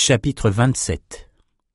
Chapitre 27.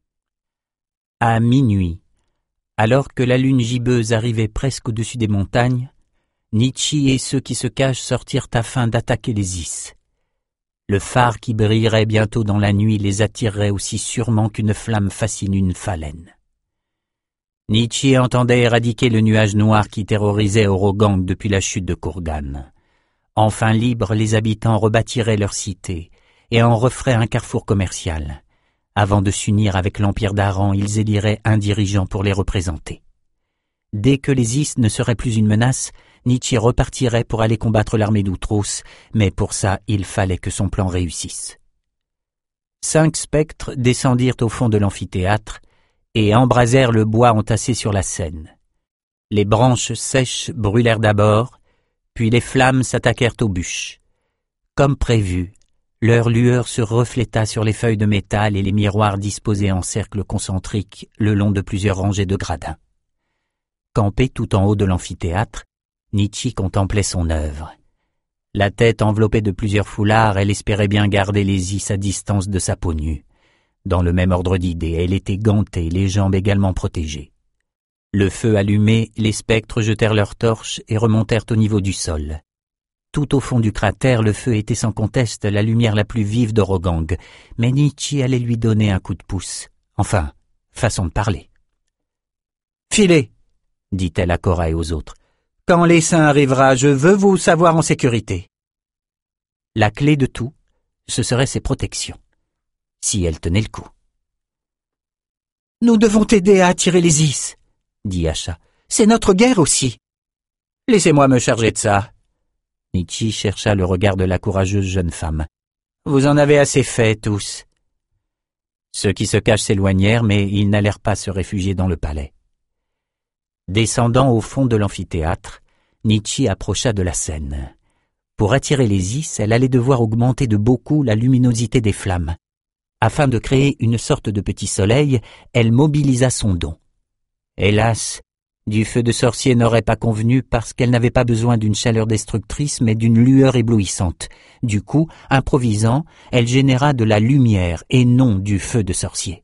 À minuit, alors que la lune gibbeuse arrivait presque au-dessus des montagnes, Nietzsche et ceux qui se cachent sortirent afin d'attaquer les Is. Le phare qui brillerait bientôt dans la nuit les attirerait aussi sûrement qu'une flamme fascine une phalène. Nietzsche entendait éradiquer le nuage noir qui terrorisait Orogang depuis la chute de Kurgan. Enfin libres, les habitants rebâtiraient leur cité et en referaient un carrefour commercial. Avant de s'unir avec l'Empire d'Aran, ils éliraient un dirigeant pour les représenter. Dès que les Is ne seraient plus une menace, Nietzsche repartirait pour aller combattre l'armée d'Outros, mais pour ça, il fallait que son plan réussisse. 5 spectres descendirent au fond de l'amphithéâtre et embrasèrent le bois entassé sur la scène. Les branches sèches brûlèrent d'abord, puis les flammes s'attaquèrent aux bûches. Comme prévu, leur lueur se refléta sur les feuilles de métal et les miroirs disposés en cercle concentrique le long de plusieurs rangées de gradins. Campé tout en haut de l'amphithéâtre, Nietzsche contemplait son œuvre. La tête enveloppée de plusieurs foulards, elle espérait bien garder les Is à distance de sa peau nue. Dans le même ordre d'idées, elle était gantée, les jambes également protégées. Le feu allumé, les spectres jetèrent leurs torches et remontèrent au niveau du sol. Tout au fond du cratère, le feu était sans conteste la lumière la plus vive d'Orogang, mais Nietzsche allait lui donner un coup de pouce. Enfin, façon de parler. « Filez !» dit-elle à Cora et aux autres. « Quand l'essaim arrivera, je veux vous savoir en sécurité. » La clé de tout, ce serait ses protections, si elle tenait le coup. « Nous devons t'aider à attirer les Is, dit Asha. « C'est notre guerre aussi. »« Laissez-moi me charger de ça. » Nietzsche chercha le regard de la courageuse jeune femme. « Vous en avez assez fait, tous. » Ceux qui se cachent s'éloignèrent, mais ils n'allèrent pas se réfugier dans le palais. Descendant au fond de l'amphithéâtre, Nietzsche approcha de la scène. Pour attirer les Is, elle allait devoir augmenter de beaucoup la luminosité des flammes. Afin de créer une sorte de petit soleil, elle mobilisa son don. Hélas, du feu de sorcier n'aurait pas convenu parce qu'elle n'avait pas besoin d'une chaleur destructrice mais d'une lueur éblouissante. Du coup, improvisant, elle généra de la lumière et non du feu de sorcier.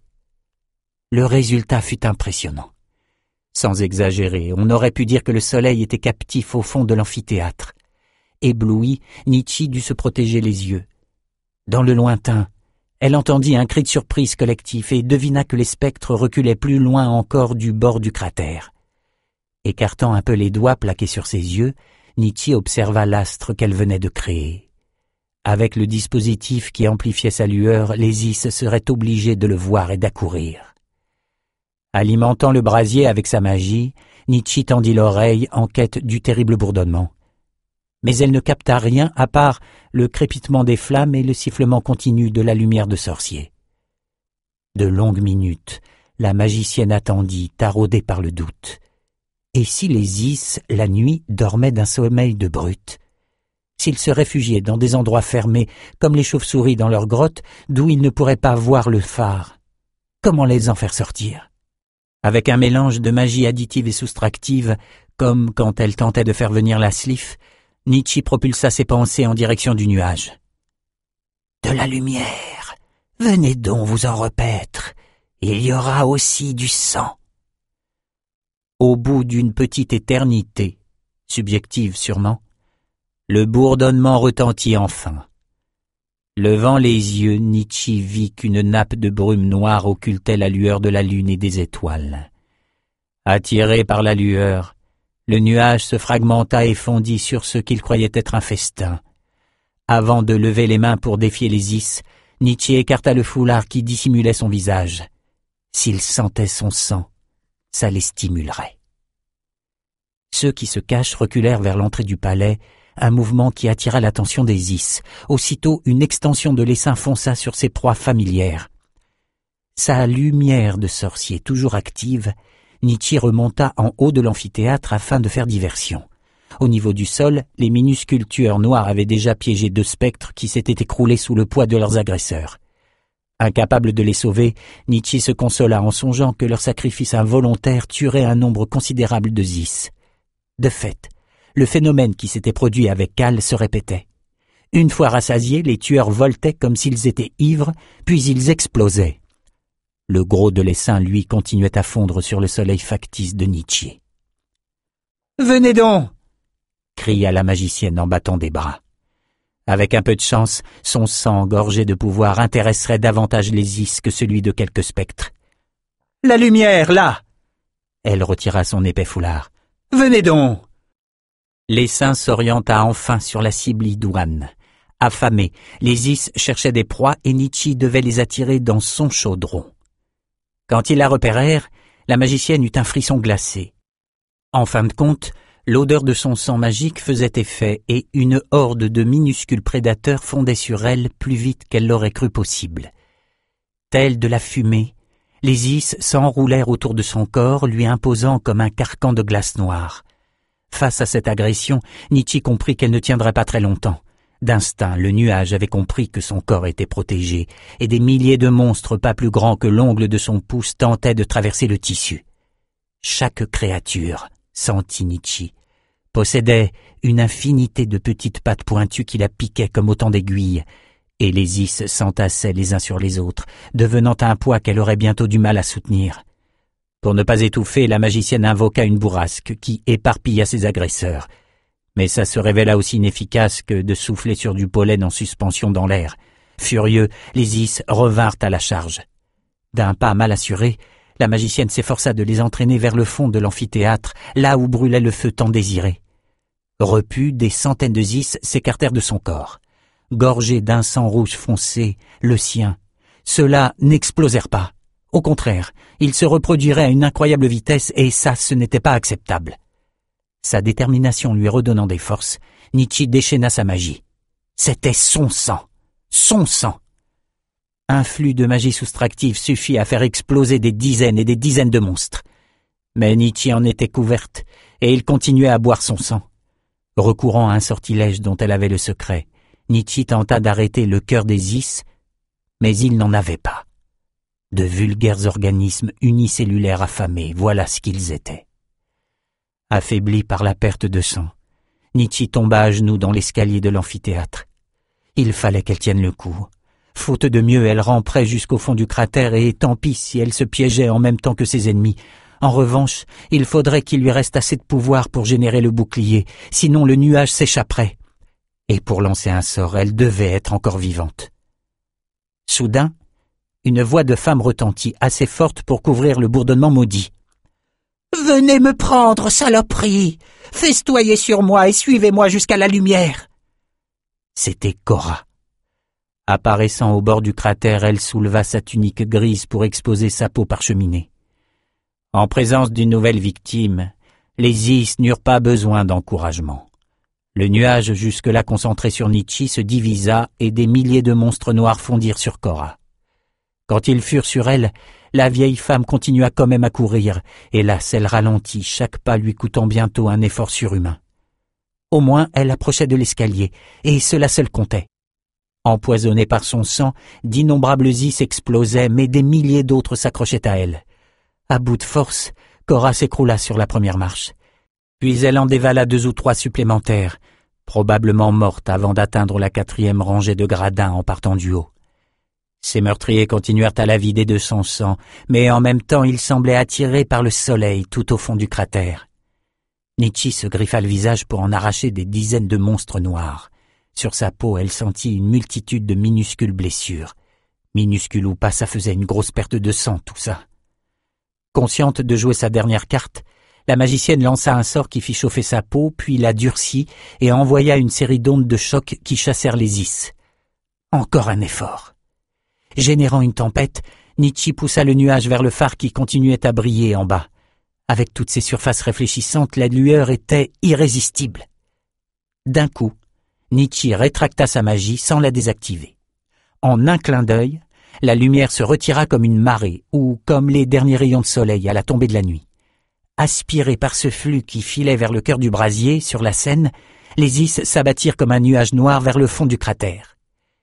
Le résultat fut impressionnant. Sans exagérer, on aurait pu dire que le soleil était captif au fond de l'amphithéâtre. Ébloui, Nietzsche dut se protéger les yeux. Dans le lointain, elle entendit un cri de surprise collectif et devina que les spectres reculaient plus loin encore du bord du cratère. Écartant un peu les doigts plaqués sur ses yeux, Nietzsche observa l'astre qu'elle venait de créer. Avec le dispositif qui amplifiait sa lueur, les Is seraient obligés de le voir et d'accourir. Alimentant le brasier avec sa magie, Nietzsche tendit l'oreille en quête du terrible bourdonnement. Mais elle ne capta rien à part le crépitement des flammes et le sifflement continu de la lumière de sorcier. De longues minutes, la magicienne attendit, taraudée par le doute. Et si les Is, la nuit, dormaient d'un sommeil de brute? S'ils se réfugiaient dans des endroits fermés, comme les chauves-souris dans leurs grottes, d'où ils ne pourraient pas voir le phare, comment les en faire sortir? Avec un mélange de magie additive et soustractive, comme quand elle tentait de faire venir la Slif, Nietzsche propulsa ses pensées en direction du nuage. « De la lumière, venez donc vous en repaître, il y aura aussi du sang. » Au bout d'une petite éternité, subjective sûrement, le bourdonnement retentit enfin. Levant les yeux, Nietzsche vit qu'une nappe de brume noire occultait la lueur de la lune et des étoiles. Attiré par la lueur, le nuage se fragmenta et fondit sur ce qu'il croyait être un festin. Avant de lever les mains pour défier les Is, Nietzsche écarta le foulard qui dissimulait son visage. S'il sentait son sang, ça les stimulerait. Ceux qui se cachent reculèrent vers l'entrée du palais, un mouvement qui attira l'attention des Is. Aussitôt, une extension de l'essaim fonça sur ses proies familières. Sa lumière de sorcier toujours active, Nietzsche remonta en haut de l'amphithéâtre afin de faire diversion. Au niveau du sol, les minuscules tueurs noirs avaient déjà piégé 2 spectres qui s'étaient écroulés sous le poids de leurs agresseurs. Incapable de les sauver, Nietzsche se consola en songeant que leur sacrifice involontaire tuerait un nombre considérable de Is. De fait, le phénomène qui s'était produit avec Cal se répétait. Une fois rassasiés, les tueurs voltaient comme s'ils étaient ivres, puis ils explosaient. Le gros de l'essaim, lui, continuait à fondre sur le soleil factice de Nietzsche. « Venez donc !» cria la magicienne en battant des bras. Avec un peu de chance, son sang gorgé de pouvoir intéresserait davantage les Is que celui de quelques spectres. « La lumière, là !» Elle retira son épais foulard. « Venez donc !» L'essaim s'orienta enfin sur la cible idoine. Affamés, les Is cherchaient des proies et Nietzsche devait les attirer dans son chaudron. Quand ils la repérèrent, la magicienne eut un frisson glacé. En fin de compte, l'odeur de son sang magique faisait effet et une horde de minuscules prédateurs fondait sur elle plus vite qu'elle l'aurait cru possible. Telle de la fumée, les Is s'enroulèrent autour de son corps, lui imposant comme un carcan de glace noire. Face à cette agression, Nietzsche comprit qu'elle ne tiendrait pas très longtemps. D'instinct, le nuage avait compris que son corps était protégé, et des milliers de monstres pas plus grands que l'ongle de son pouce tentaient de traverser le tissu. Chaque créature, sentit Nietzsche, possédait une infinité de petites pattes pointues qui la piquaient comme autant d'aiguilles, et les Is s'entassaient les uns sur les autres, devenant un poids qu'elle aurait bientôt du mal à soutenir. Pour ne pas étouffer, la magicienne invoqua une bourrasque qui éparpilla ses agresseurs. Mais ça se révéla aussi inefficace que de souffler sur du pollen en suspension dans l'air. Furieux, les Is revinrent à la charge. D'un pas mal assuré, la magicienne s'efforça de les entraîner vers le fond de l'amphithéâtre, là où brûlait le feu tant désiré. Repus, des centaines de Is s'écartèrent de son corps. Gorgés d'un sang rouge foncé, le sien, ceux-là n'explosèrent pas. Au contraire, ils se reproduiraient à une incroyable vitesse et ça, ce n'était pas acceptable. Sa détermination lui redonnant des forces, Nietzsche déchaîna sa magie. C'était son sang. Son sang. Un flux de magie soustractive suffit à faire exploser des dizaines et des dizaines de monstres. Mais Nietzsche en était couverte, et il continuait à boire son sang. Recourant à un sortilège dont elle avait le secret, Nietzsche tenta d'arrêter le cœur des Is, mais il n'en avait pas. De vulgaires organismes unicellulaires affamés, voilà ce qu'ils étaient. Affaibli par la perte de sang, Nietzsche tomba à genoux dans l'escalier de l'amphithéâtre. Il fallait qu'elle tienne le coup. Faute de mieux, elle ramperait jusqu'au fond du cratère et tant pis si elle se piégeait en même temps que ses ennemis. En revanche, il faudrait qu'il lui reste assez de pouvoir pour générer le bouclier, sinon le nuage s'échapperait. Et pour lancer un sort, elle devait être encore vivante. Soudain, une voix de femme retentit assez forte pour couvrir le bourdonnement maudit. « Venez me prendre, saloperie! Festoyez sur moi et suivez-moi jusqu'à la lumière !» C'était Cora. Apparaissant au bord du cratère, elle souleva sa tunique grise pour exposer sa peau parcheminée. En présence d'une nouvelle victime, les Is n'eurent pas besoin d'encouragement. Le nuage jusque-là concentré sur Nietzsche se divisa et des milliers de monstres noirs fondirent sur Cora. Quand ils furent sur elle, la vieille femme continua quand même à courir, hélas, elle ralentit, chaque pas lui coûtant bientôt un effort surhumain. Au moins, elle approchait de l'escalier, et cela seul comptait. Empoisonnée par son sang, d'innombrables Is explosaient, mais des milliers d'autres s'accrochaient à elle. À bout de force, Cora s'écroula sur la première marche. Puis elle en dévala 2 ou 3 supplémentaires, probablement morte avant d'atteindre la 4e rangée de gradins en partant du haut. Ces meurtriers continuèrent à la vider de son sang, mais en même temps ils semblaient attirés par le soleil tout au fond du cratère. Nietzsche se griffa le visage pour en arracher des dizaines de monstres noirs. Sur sa peau, elle sentit une multitude de minuscules blessures. Minuscules ou pas, ça faisait une grosse perte de sang, tout ça. Consciente de jouer sa dernière carte, la magicienne lança un sort qui fit chauffer sa peau, puis la durcit et envoya une série d'ondes de choc qui chassèrent les Is. Encore un effort. Générant une tempête, Nietzsche poussa le nuage vers le phare qui continuait à briller en bas. Avec toutes ces surfaces réfléchissantes, la lueur était irrésistible. D'un coup, Nietzsche rétracta sa magie sans la désactiver. En un clin d'œil, la lumière se retira comme une marée ou comme les derniers rayons de soleil à la tombée de la nuit. Aspirés par ce flux qui filait vers le cœur du brasier, sur la Seine, les Is s'abattirent comme un nuage noir vers le fond du cratère.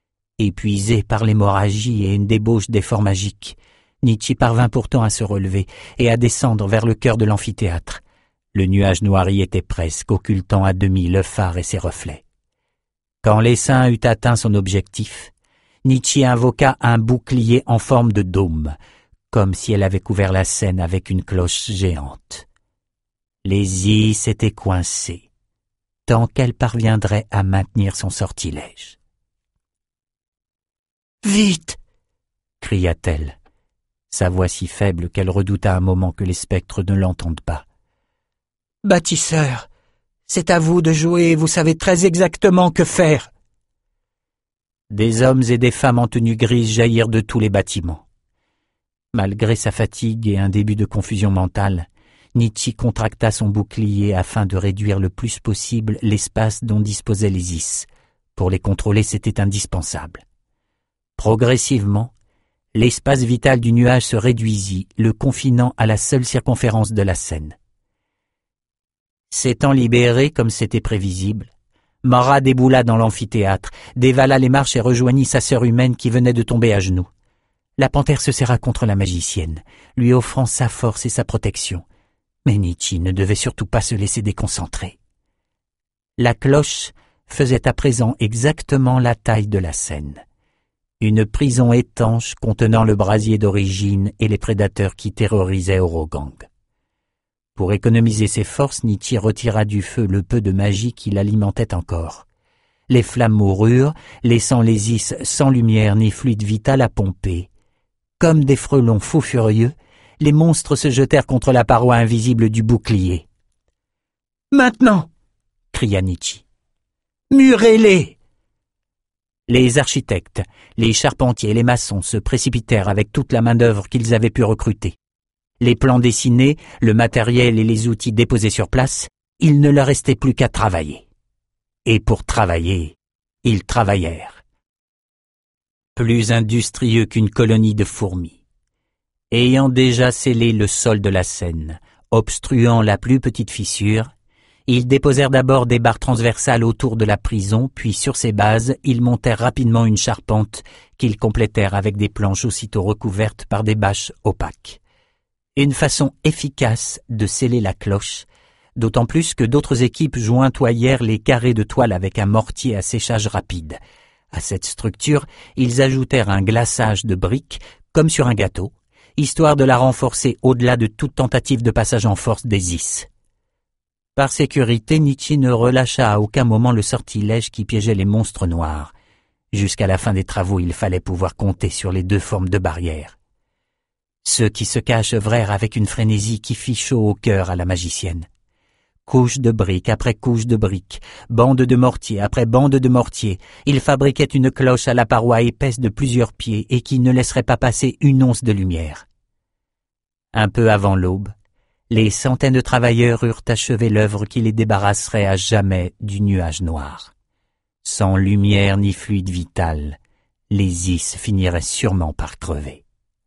Épuisé par l'hémorragie et une débauche d'efforts magiques, Nietzsche parvint pourtant à se relever et à descendre vers le cœur de l'amphithéâtre. Le nuage noir y était presque, occultant à demi le phare et ses reflets. Quand l'essaim eut atteint son objectif, Nietzsche invoqua un bouclier en forme de dôme, comme si elle avait couvert la Seine avec une cloche géante. Les Is étaient coincés, tant qu'elle parviendrait à maintenir son sortilège. « Vite !» cria-t-elle, sa voix si faible qu'elle redouta un moment que les spectres ne l'entendent pas. « Bâtisseur, c'est à vous de jouer et vous savez très exactement que faire. » Des hommes et des femmes en tenue grise jaillirent de tous les bâtiments. Malgré sa fatigue et un début de confusion mentale, Nietzsche contracta son bouclier afin de réduire le plus possible l'espace dont disposaient les Is. Pour les contrôler, c'était indispensable. Progressivement, l'espace vital du nuage se réduisit, le confinant à la seule circonférence de la Seine. S'étant libéré comme c'était prévisible, Marat déboula dans l'amphithéâtre, dévala les marches et rejoignit sa sœur humaine qui venait de tomber à genoux. La panthère se serra contre la magicienne, lui offrant sa force et sa protection. Mais Nietzsche ne devait surtout pas se laisser déconcentrer. La cloche faisait à présent exactement la taille de la Seine. Une prison étanche contenant le brasier d'origine et les prédateurs qui terrorisaient Orogang. Pour économiser ses forces, Nietzsche retira du feu le peu de magie qui l'alimentait encore. Les flammes moururent, laissant les Is sans lumière ni fluide vital à pomper. Comme des frelons fous furieux, les monstres se jetèrent contre la paroi invisible du bouclier. « Maintenant !» cria Nietzsche. « Murez-les !» Les architectes, les charpentiers et les maçons se précipitèrent avec toute la main-d'œuvre qu'ils avaient pu recruter. Les plans dessinés, le matériel et les outils déposés sur place, il ne leur restait plus qu'à travailler. Et pour travailler, ils travaillèrent. Plus industrieux qu'une colonie de fourmis. Ayant déjà scellé le sol de la Seine, obstruant la plus petite fissure, ils déposèrent d'abord des barres transversales autour de la prison, puis sur ces bases, ils montèrent rapidement une charpente qu'ils complétèrent avec des planches aussitôt recouvertes par des bâches opaques. Une façon efficace de sceller la cloche, d'autant plus que d'autres équipes jointoyèrent les carrés de toile avec un mortier à séchage rapide. À cette structure, ils ajoutèrent un glaçage de briques, comme sur un gâteau, histoire de la renforcer au-delà de toute tentative de passage en force des Is. Par sécurité, Nietzsche ne relâcha à aucun moment le sortilège qui piégeait les monstres noirs. Jusqu'à la fin des travaux, il fallait pouvoir compter sur les deux formes de barrières. Ceux qui se cachent œuvrèrent avec une frénésie qui fit chaud au cœur à la magicienne. Couche de briques après couche de briques, bande de mortier après bande de mortier, ils fabriquaient une cloche à la paroi épaisse de plusieurs pieds et qui ne laisserait pas passer une once de lumière. Un peu avant l'aube, les centaines de travailleurs eurent achevé l'œuvre qui les débarrasserait à jamais du nuage noir. Sans lumière ni fluide vital, les Is finiraient sûrement par crever.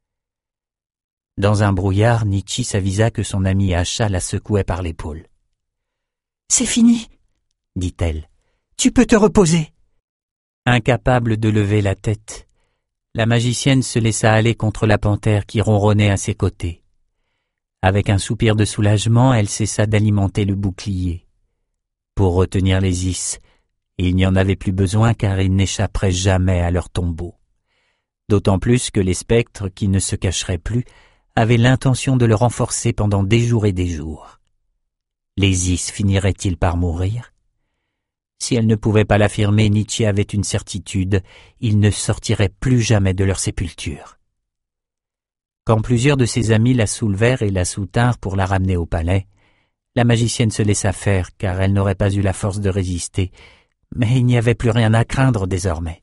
Dans un brouillard, Nietzsche s'avisa que son amie Acha la secouait par l'épaule. « C'est fini, » dit-elle. « Tu peux te reposer. » Incapable de lever la tête, la magicienne se laissa aller contre la panthère qui ronronnait à ses côtés. Avec un soupir de soulagement, elle cessa d'alimenter le bouclier. Pour retenir les Is, il n'y en avait plus besoin car ils n'échapperaient jamais à leur tombeau. D'autant plus que les spectres, qui ne se cacheraient plus, avaient l'intention de le renforcer pendant des jours et des jours. Les Is finiraient-ils par mourir? Si elle ne pouvait pas l'affirmer, Nietzsche avait une certitude, ils ne sortiraient plus jamais de leur sépulture. Quand plusieurs de ses amis la soulevèrent et la soutinrent pour la ramener au palais, la magicienne se laissa faire car elle n'aurait pas eu la force de résister, mais il n'y avait plus rien à craindre désormais.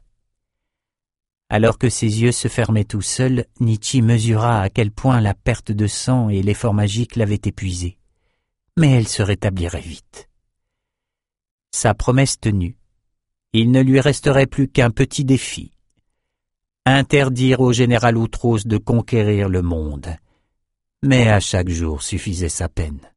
Alors que ses yeux se fermaient tout seuls, Nietzsche mesura à quel point la perte de sang et l'effort magique l'avaient épuisée. Mais elle se rétablirait vite. Sa promesse tenue, il ne lui resterait plus qu'un petit défi. Interdire au général Outros de conquérir le monde. Mais à chaque jour suffisait sa peine.